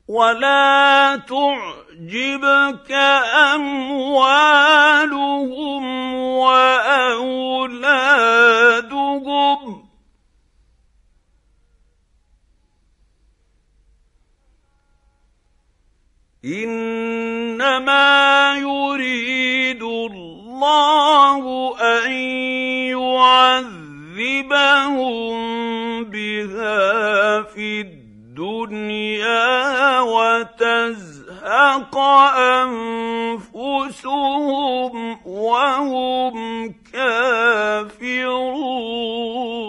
ولا تعجبك أموالهم وأولادهم إنما يريد الله أن يعذبهم بها في الدنيا وتزهق أنفسهم وهم كافرون.